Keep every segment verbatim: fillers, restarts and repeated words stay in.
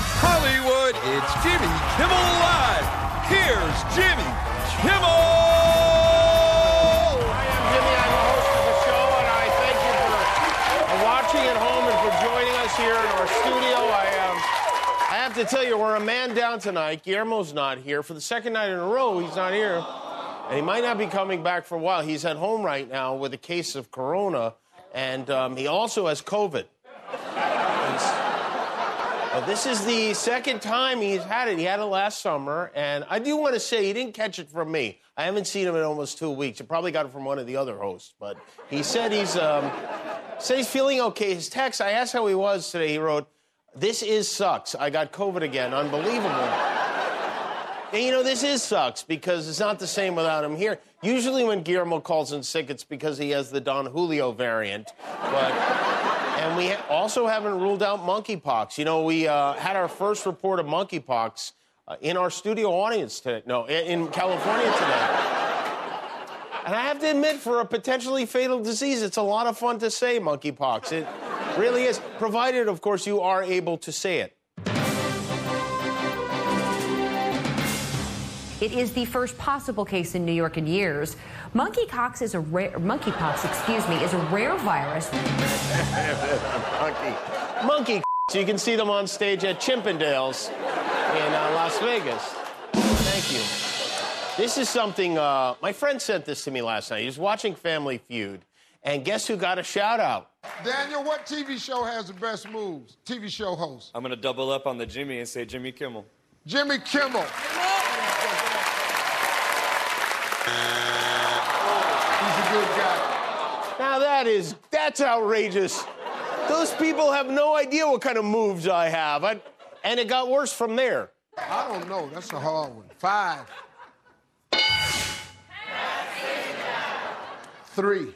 Hollywood, it's Jimmy Kimmel Live. Here's Jimmy Kimmel! I am Jimmy. I'm the host of the show, and I thank you for watching at home and for joining us here in our studio. I, um, I have to tell you, we're a man down tonight. Guillermo's not here. For the second night in a row, he's not here. And he might not be coming back for a while. He's at home right now with a case of corona, and um, he also has COVID. Well, this is the second time he's had it. He had it last summer, and I do want to say he didn't catch it from me. I haven't seen him in almost two weeks. He probably got it from one of the other hosts, but he said he's um, said he's feeling okay. His text, I asked how he was today. He wrote, "This is sucks. I got COVID again. Unbelievable." And, you know, this is sucks because it's not the same without him here. Usually when Guillermo calls in sick, it's because he has the Don Julio variant, but... And we ha- also haven't ruled out monkeypox. You know, we uh, had our first report of monkeypox uh, in our studio audience today. No, in, in California today. And I have to admit, for a potentially fatal disease, it's a lot of fun to say monkeypox. It really is, provided, of course, you are able to say it. It is the first possible case in New York in years. Monkeypox is a rare, monkeypox, excuse me, is a rare virus. Monkey. Monkey. So you can see them on stage at Chippendales in uh, Las Vegas. Thank you. This is something, uh, my friend sent this to me last night. He was watching Family Feud, and guess who got a shout out? Daniel, what T V show has the best moves? T V show host. I'm gonna double up on the Jimmy and say Jimmy Kimmel. Jimmy Kimmel. He's a good guy. Now that is, that's outrageous. Those people have no idea what kind of moves I have. I, and it got worse from there. I don't know. That's a hard one. Five. Three.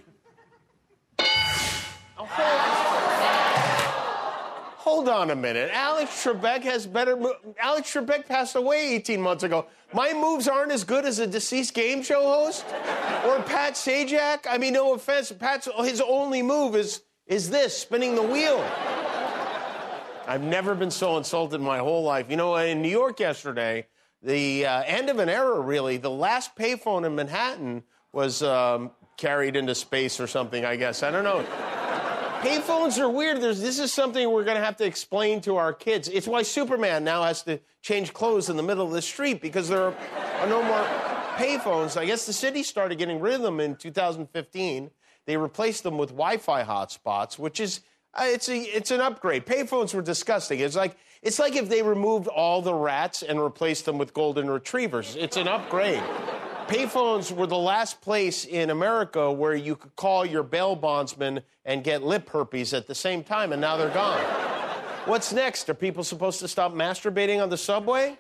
Hold on a minute. Alex Trebek has better mo- Alex Trebek passed away eighteen months ago. My moves aren't as good as a deceased game show host? Or Pat Sajak? I mean, no offense, Pat's his only move is is this, spinning the wheel. I've never been so insulted in my whole life. You know, in New York yesterday, the uh, end of an era, really. The last payphone in Manhattan was um, carried into space or something, I guess. I don't know. Payphones are weird. There's, this is something we're going to have to explain to our kids. It's why Superman now has to change clothes in the middle of the street, because there are, are no more payphones. I guess the city started getting rid of them in two thousand fifteen. They replaced them with Wi-Fi hotspots, which is uh, it's a it's an upgrade. Payphones were disgusting. It's like it's like if they removed all the rats and replaced them with golden retrievers. It's an upgrade. Payphones were the last place in America where you could call your bail bondsman and get lip herpes at the same time, and now they're gone. What's next? Are people supposed to stop masturbating on the subway?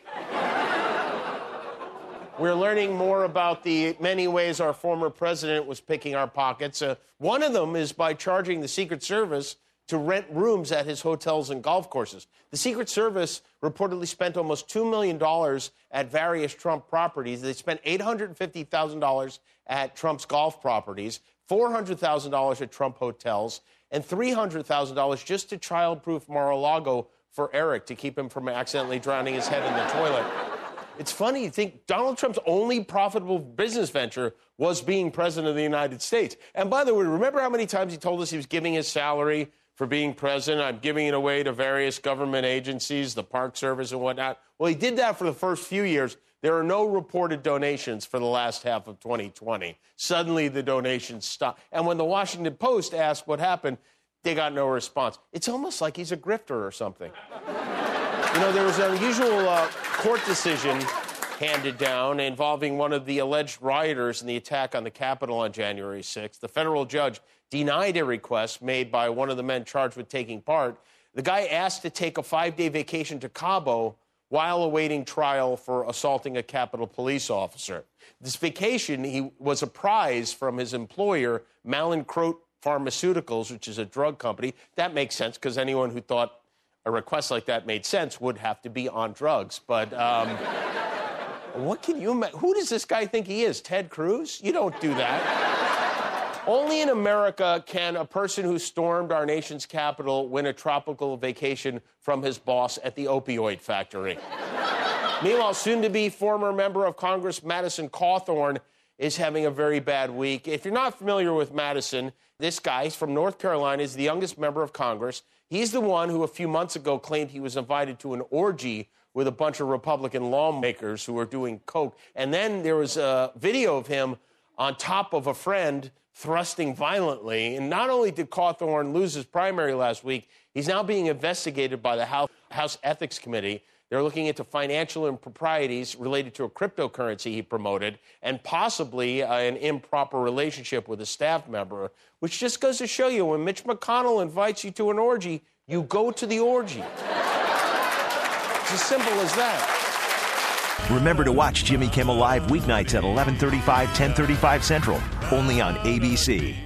We're learning more about the many ways our former president was picking our pockets. Uh, one of them is by charging the Secret Service to rent rooms at his hotels and golf courses. The Secret Service reportedly spent almost two million dollars at various Trump properties. They spent eight hundred fifty thousand dollars at Trump's golf properties, four hundred thousand dollars at Trump hotels, and three hundred thousand dollars just to child-proof Mar-a-Lago for Eric to keep him from accidentally drowning his head in the toilet. It's funny, you think Donald Trump's only profitable business venture was being president of the United States. And by the way, remember how many times he told us he was giving his salary for being president? I'm giving it away to various government agencies, the Park Service and whatnot. Well, he did that for the first few years. There are no reported donations for the last half of twenty twenty. Suddenly, the donations stopped. And when the Washington Post asked what happened, they got no response. It's almost like he's a grifter or something. You know, there was an unusual uh, court decision handed down involving one of the alleged rioters in the attack on the Capitol on January sixth. The federal judge denied a request made by one of the men charged with taking part. The guy asked to take a five-day vacation to Cabo while awaiting trial for assaulting a Capitol police officer. This vacation, he was a prize from his employer, Mallinckrodt Pharmaceuticals, which is a drug company. That makes sense, because anyone who thought a request like that made sense would have to be on drugs. But um, what can you imagine? Who does this guy think he is, Ted Cruz? You don't do that. Only in America can a person who stormed our nation's capital win a tropical vacation from his boss at the opioid factory. Meanwhile, soon-to-be former member of Congress Madison Cawthorn is having a very bad week. If you're not familiar with Madison, this guy, he's from North Carolina, is the youngest member of Congress. He's the one who a few months ago claimed he was invited to an orgy with a bunch of Republican lawmakers who were doing coke. And then there was a video of him on top of a friend thrusting violently. And not only did Cawthorn lose his primary last week, he's now being investigated by the House, House Ethics Committee. They're looking into financial improprieties related to a cryptocurrency he promoted and possibly uh, an improper relationship with a staff member, which just goes to show you when Mitch McConnell invites you to an orgy, you go to the orgy. It's as simple as that. Remember to watch Jimmy Kimmel Live weeknights at eleven thirty-five, ten thirty-five Central, only on A B C.